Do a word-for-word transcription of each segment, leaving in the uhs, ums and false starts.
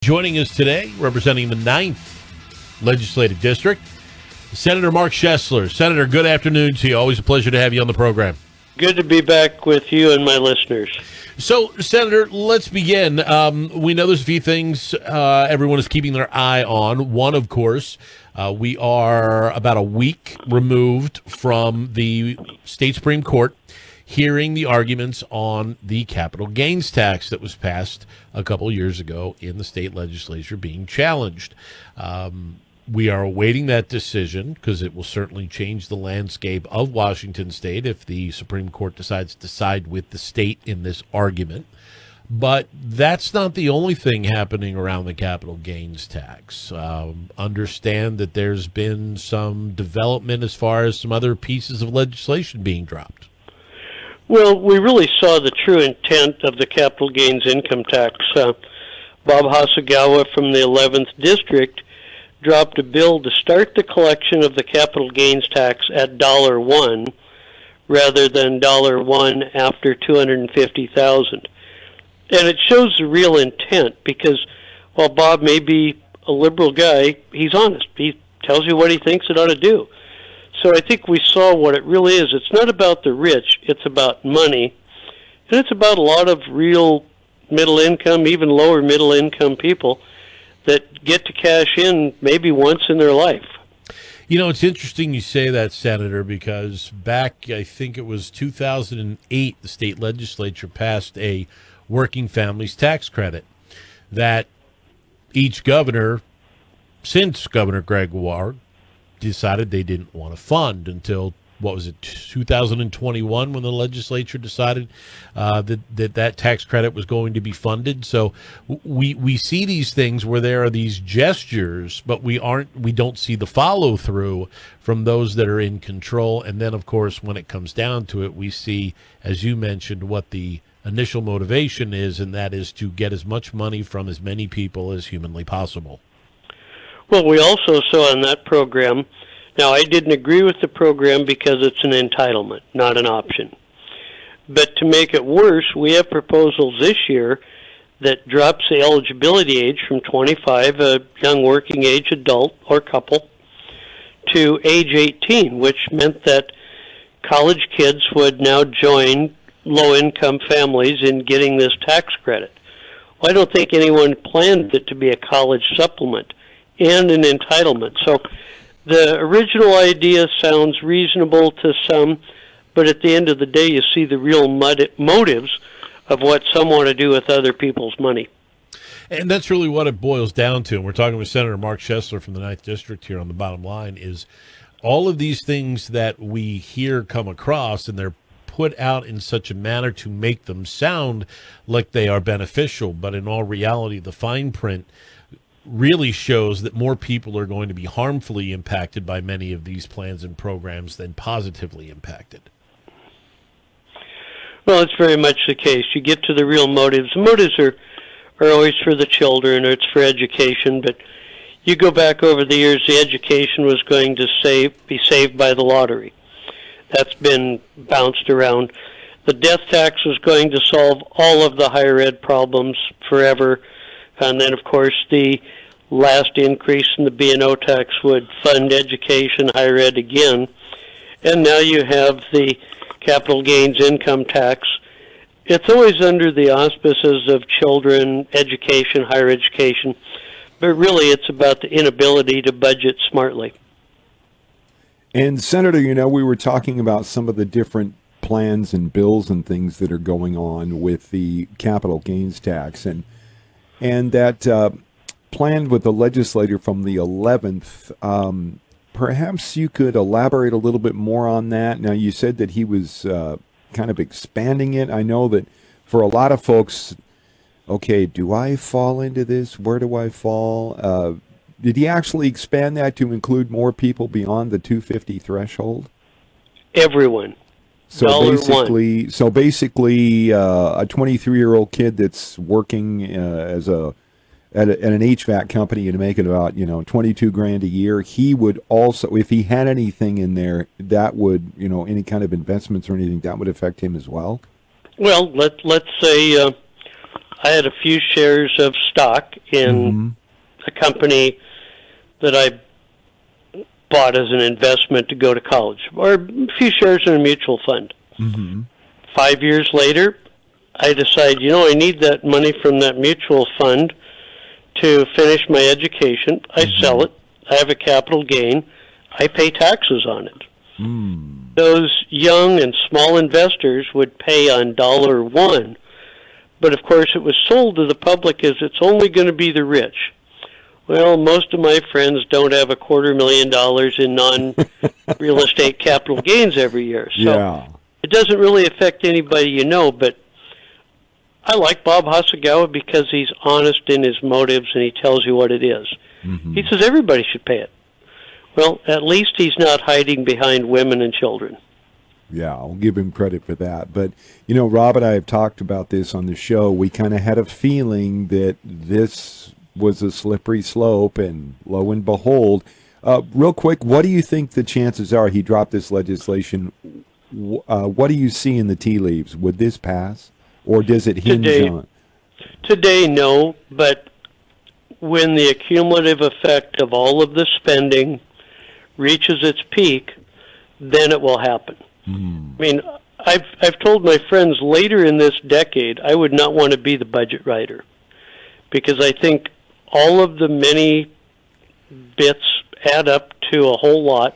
Joining us today, representing the ninth Legislative District, Senator Mark Schesler. Senator, good afternoon to you. Always a pleasure to have you on the program. Good to be back with you and my listeners. So, Senator, let's begin. Um, we know there's a few things uh, everyone is keeping their eye on. One, of course, uh, we are about a week removed from the state Supreme Court hearing the arguments on the capital gains tax that was passed a couple of years ago in the state legislature being challenged. Um, we are awaiting that decision because it will certainly change the landscape of Washington State if the Supreme Court decides to side with the state in this argument. But that's not the only thing happening around the capital gains tax. Um, understand that there's been some development as far as some other pieces of legislation being dropped. Well, we really saw the true intent of the capital gains income tax. Uh, Bob Hasagawa from the eleventh District dropped a bill to start the collection of the capital gains tax at dollar one rather than dollar one after two hundred fifty thousand dollars. And it shows the real intent because while Bob may be a liberal guy, he's honest. He tells you what he thinks it ought to do. So I think we saw what it really is. It's not about the rich, it's about money. And it's about a lot of real middle income, even lower middle income people that get to cash in maybe once in their life. You know, it's interesting you say that, Senator, because back, I think it was two thousand eight, the state legislature passed a working families tax credit that each governor, since Governor Gregoire, decided they didn't want to fund until, what was it, two thousand twenty-one, when the legislature decided uh, that, that that tax credit was going to be funded. So we we see these things where there are these gestures, but we aren't we don't see the follow through from those that are in control. And then, of course, when it comes down to it, we see, as you mentioned, what the initial motivation is, and that is to get as much money from as many people as humanly possible. Well, we also saw in that program, now I didn't agree with the program because it's an entitlement, not an option. But to make it worse, we have proposals this year that drops the eligibility age from twenty-five, a young working age adult or couple, to age eighteen, which meant that college kids would now join low-income families in getting this tax credit. Well, I don't think anyone planned it to be a college supplement and an entitlement. So the original idea sounds reasonable to some, but at the end of the day, you see the real motives of what some want to do with other people's money. And that's really what it boils down to. And we're talking with Senator Mark Schesler from the ninth District here on the bottom line is all of these things that we hear come across, and they're put out in such a manner to make them sound like they are beneficial, but in all reality, the fine print really shows that more people are going to be harmfully impacted by many of these plans and programs than positively impacted. Well, it's very much the case. You get to the real motives. The motives are, are always for the children, or it's for education, but you go back over the years, the education was going to save, be saved by the lottery. That's been bounced around. The death tax was going to solve all of the higher ed problems forever. And then, of course, the last increase in the B and O tax would fund education, higher ed again. And now you have the capital gains income tax. It's always under the auspices of children, education, higher education. But really, it's about the inability to budget smartly. And, Senator, you know, we were talking about some of the different plans and bills and things that are going on with the capital gains tax. And And that uh, plan with the legislator from the eleventh, um, perhaps you could elaborate a little bit more on that. Now, you said that he was uh, kind of expanding it. I know that for a lot of folks, okay, do I fall into this? Where do I fall? Uh, did he actually expand that to include more people beyond the two hundred fifty threshold? Everyone. So Dollar basically, one. so basically, uh, a twenty-three-year-old kid that's working uh, as a at, a at an H V A C company and making about you know twenty-two grand a year, he would also, if he had anything in there, that would you know any kind of investments or anything that would affect him as well. Well, let let's say uh, I had a few shares of stock in Mm-hmm. a company that I bought as an investment to go to college, or a few shares in a mutual fund. Mm-hmm. Five years later, I decide, you know, I need that money from that mutual fund to finish my education. I Mm-hmm. sell it. I have a capital gain. I pay taxes on it. Mm. Those young and small investors would pay on dollar one, but of course it was sold to the public as it's only going to be the rich. Well, most of my friends don't have a quarter million dollars in non-real estate capital gains every year. So Yeah. it doesn't really affect anybody you know, but I like Bob Hasegawa because he's honest in his motives and he tells you what it is. Mm-hmm. He says everybody should pay it. Well, at least he's not hiding behind women and children. Yeah, I'll give him credit for that. But, you know, Rob and I have talked about this on the show. We kind of had a feeling that this was a slippery slope, and lo and behold, uh, real quick, what do you think the chances are he dropped this legislation? Uh, what do you see in the tea leaves? Would this pass, or does it hinge Today, on? Today, no, but when the accumulative effect of all of the spending reaches its peak, then it will happen. Mm. I mean, I've I've told my friends later in this decade I would not want to be the budget writer, because I think all of the many bits add up to a whole lot,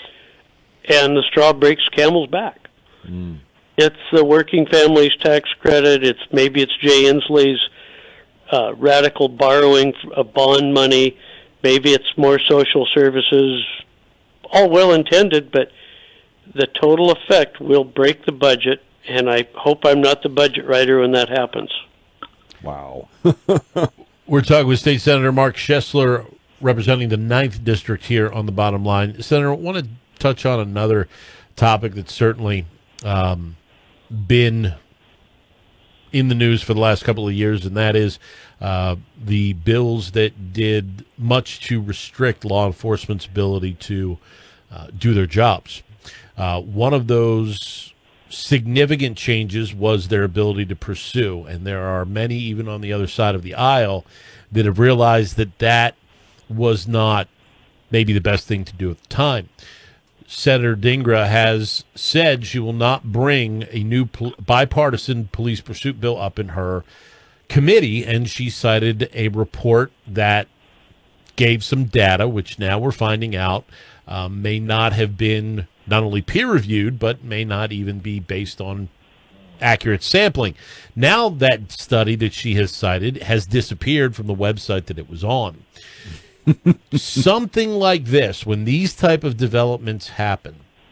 and the straw breaks camel's back. Mm. It's the working families tax credit. It's maybe it's Jay Inslee's uh, radical borrowing of bond money. Maybe it's more social services. All well intended, but the total effect will break the budget, and I hope I'm not the budget writer when that happens. Wow. We're talking with State Senator Mark Schessler, representing the ninth District here on the Bottom Line. Senator, I want to touch on another topic that's certainly um, been in the news for the last couple of years, and that is uh, the bills that did much to restrict law enforcement's ability to uh, do their jobs. Uh, one of those significant changes was their ability to pursue, and there are many, even on the other side of the aisle, that have realized that that was not maybe the best thing to do at the time. Senator Dingra has said she will not bring a new pol- bipartisan police pursuit bill up in her committee, and she cited a report that gave some data, which now we're finding out um, may not have been not only peer-reviewed, but may not even be based on accurate sampling. Now that study that she has cited has disappeared from the website that it was on. Something like this, when these type of developments happen,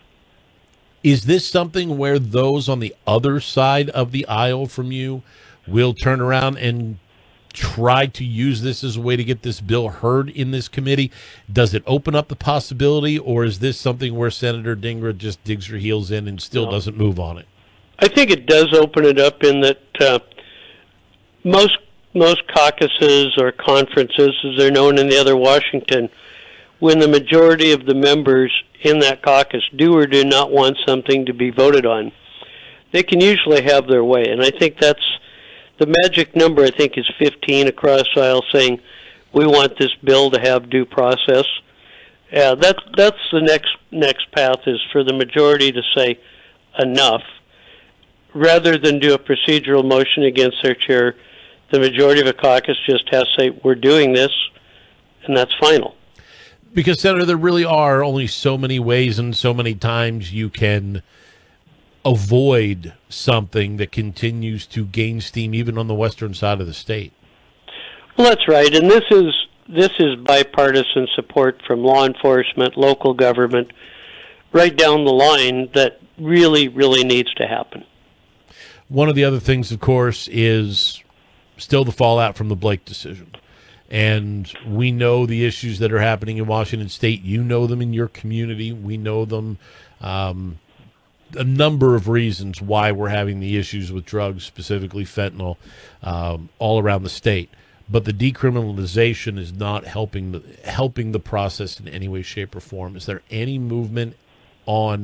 is this something where those on the other side of the aisle from you will turn around and try to use this as a way to get this bill heard in this committee? Does it open up the possibility, or is this something where Senator Dingra just digs her heels in and still No. doesn't move on it? I think it does open it up in that uh, most most caucuses or conferences, as they're known in the other Washington, when the majority of the members in that caucus do or do not want something to be voted on, they can usually have their way. And I think that's the magic number. I think is fifteen across the aisle saying we want this bill to have due process. Uh, that's that's the next next path, is for the majority to say enough, rather than do a procedural motion against their chair. The majority of a caucus just has to say, we're doing this, and that's final. Because, Senator, there really are only so many ways and so many times you can avoid something that continues to gain steam, even on the western side of the state. Well, that's right, and this is this is bipartisan support from law enforcement, local government, right down the line, that really, really needs to happen. One of the other things, of course, is still the fallout from the Blake decision. And we know the issues that are happening in Washington State. You know them in your community. We know them. Um, a number of reasons why we're having the issues with drugs, specifically fentanyl, um, all around the state. But the decriminalization is not helping the, helping the process in any way, shape, or form. Is there any movement on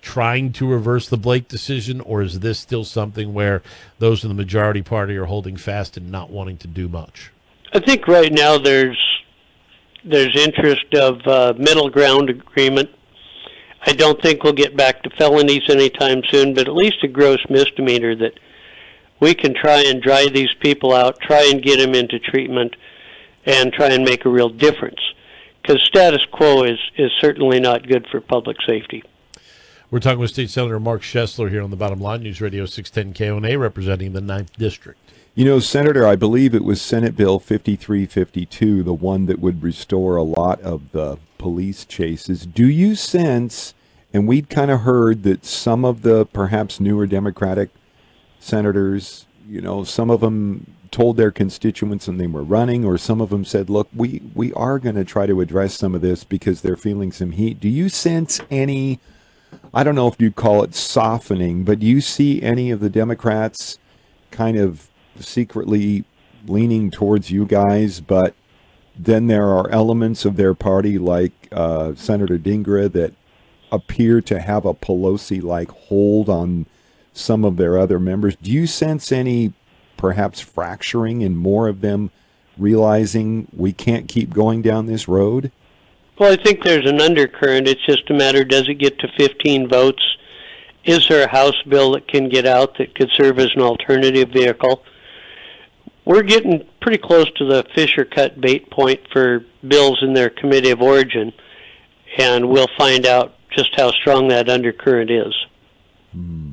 trying to reverse the Blake decision, or is this still something where those in the majority party are holding fast and not wanting to do much? I think right now there's there's interest of uh, middle ground agreement. I don't think we'll get back to felonies anytime soon, but at least a gross misdemeanor that we can try and dry these people out, try and get them into treatment, and try and make a real difference. Because status quo is, is certainly not good for public safety. We're talking with State Senator Mark Schessler here on the Bottom Line News Radio six ten K O N A, representing the ninth District. You know, Senator, I believe it was Senate Bill fifty-three fifty-two, the one that would restore a lot of the police chases. Do you sense, and we'd kind of heard that some of the perhaps newer Democratic senators, you know, some of them told their constituents and they were running, or some of them said, look, we, we are going to try to address some of this because they're feeling some heat. Do you sense any, I don't know if you'd call it softening, but do you see any of the Democrats kind of secretly leaning towards you guys, but then there are elements of their party like uh, Senator Dingra that appear to have a Pelosi-like hold on some of their other members? Do you sense any perhaps fracturing and more of them realizing we can't keep going down this road? Well, I think there's an undercurrent. It's just a matter, does it get to fifteen votes? Is there a House bill that can get out that could serve as an alternative vehicle? We're getting pretty close to the Fisher cut bait point for bills in their committee of origin, and we'll find out just how strong that undercurrent is. Hmm.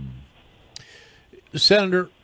Senator,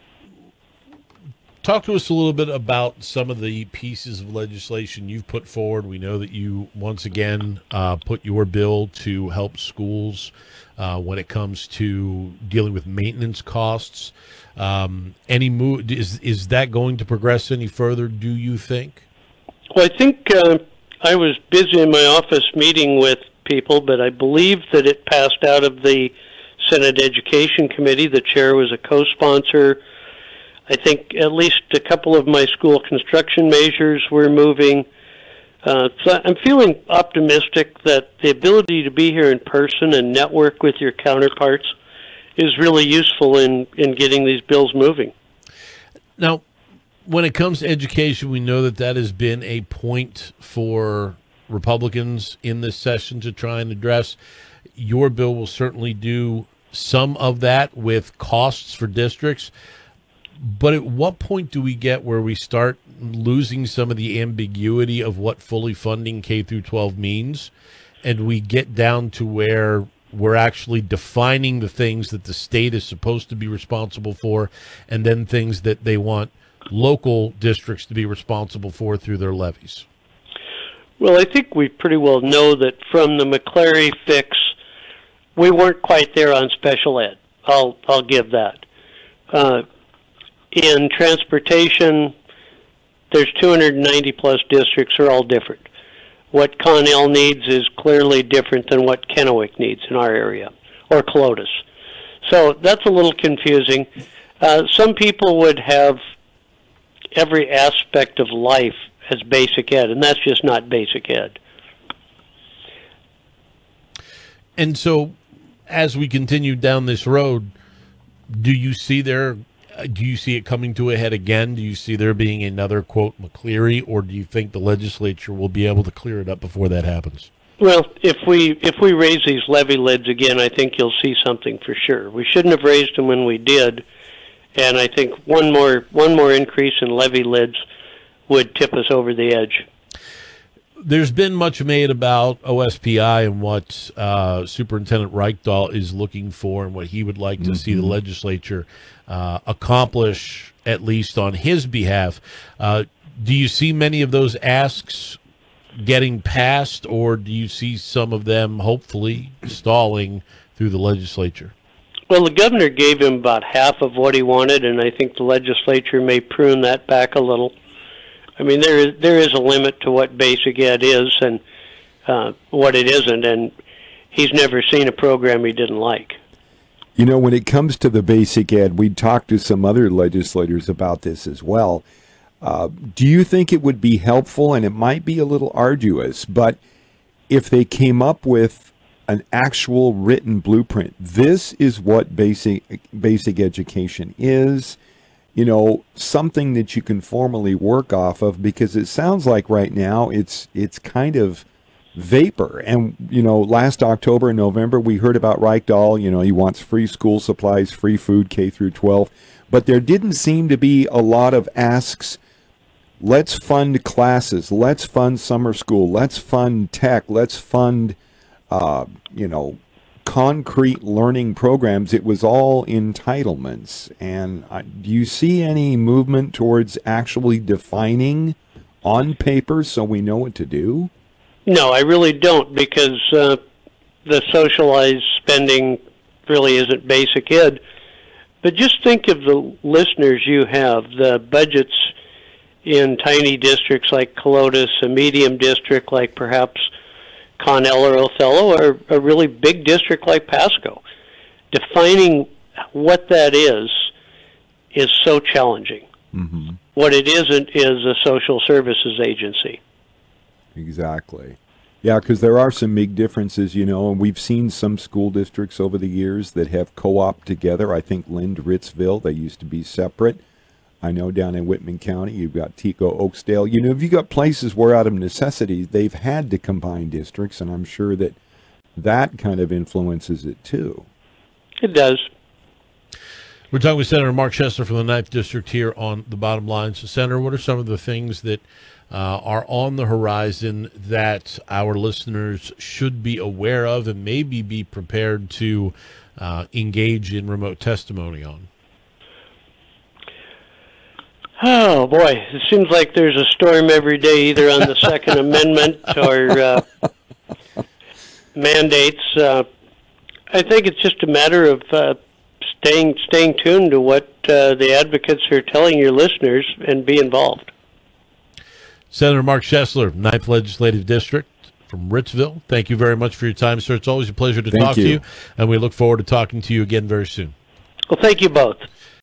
talk to us a little bit about some of the pieces of legislation you've put forward. We know that you, once again, uh, put your bill to help schools uh, when it comes to dealing with maintenance costs. Um, any move, is, is that going to progress any further, do you think? Well, I think uh, I was busy in my office meeting with people, but I believe that it passed out of the Senate Education Committee. The chair was a co-sponsor. I think at least a couple of my school construction measures were moving. Uh, so I'm feeling optimistic that the ability to be here in person and network with your counterparts is really useful in, in getting these bills moving. Now, when it comes to education, we know that that has been a point for Republicans in this session to try and address. Your bill will certainly do some of that with costs for districts. But at what point do we get where we start losing some of the ambiguity of what fully funding K through twelve means, and we get down to where we're actually defining the things that the state is supposed to be responsible for, and then things that they want local districts to be responsible for through their levies? Well, I think we pretty well know that from the McCleary fix, we weren't quite there on special ed. I'll I'll give that. Uh, in transportation, there's two hundred ninety plus districts are all different. What Connell needs is clearly different than what Kennewick needs in our area, or Clovis. So that's a little confusing. Uh, some people would have every aspect of life as basic ed, and that's just not basic ed. And so, as we continue down this road, do you see there, do you see it coming to a head again? Do you see there being another, quote, McCleary, or do you think the legislature will be able to clear it up before that happens? Well, if we if we raise these levy lids again, I think you'll see something for sure. We shouldn't have raised them when we did, and I think one more one more increase in levy lids would tip us over the edge. There's been much made about O S P I and what uh, Superintendent Reichdahl is looking for and what he would like to mm-hmm. see the legislature uh, accomplish, at least on his behalf. Uh, do you see many of those asks getting passed, or do you see some of them hopefully stalling through the legislature? Well, the governor gave him about half of what he wanted, and I think the legislature may prune that back a little. I mean, there is there is a limit to what basic ed is and uh, what it isn't, and he's never seen a program he didn't like. You know, when it comes to the basic ed, we talked to some other legislators about this as well. Uh, do you think it would be helpful, and it might be a little arduous, but if they came up with an actual written blueprint. This is what basic basic education is. You know, something that you can formally work off of, because it sounds like right now it's it's kind of vapor. And, you know, last October and November, we heard about Reichdahl. You know, he wants free school supplies, free food, K through twelve. But there didn't seem to be a lot of asks. Let's fund classes. Let's fund summer school. Let's fund tech. Let's fund, uh, you know, concrete learning programs. It was all entitlements. And uh, do you see any movement towards actually defining on paper so we know what to do? No, I really don't, because uh, the socialized spending really isn't basic ed. But just think of the listeners you have, the budgets in tiny districts like Colotus, a medium district like perhaps Connell or Othello, or a really big district like Pasco. Defining what that is is so challenging. Mm-hmm. What it isn't is a social services agency. Exactly. Yeah, because there are some big differences, you know, and we've seen some school districts over the years that have co-op together. I think Lind, Ritzville, they used to be separate. I know down in Whitman County, you've got Tico, Oakdale. You know, if you got places where out of necessity, they've had to combine districts, and I'm sure that that kind of influences it too. It does. We're talking with Senator Mark Chesler from the ninth District here on The Bottom Line. So, Senator, what are some of the things that uh, are on the horizon that our listeners should be aware of and maybe be prepared to uh, engage in remote testimony on? Oh, boy. It seems like there's a storm every day, either on the Second Amendment or uh, mandates. Uh, I think it's just a matter of uh, staying staying tuned to what uh, the advocates are telling your listeners and be involved. Senator Mark Chesler, ninth Legislative District from Ritzville, thank you very much for your time, sir. It's always a pleasure to Thank talk you. to you, and we look forward to talking to you again very soon. Well, thank you both.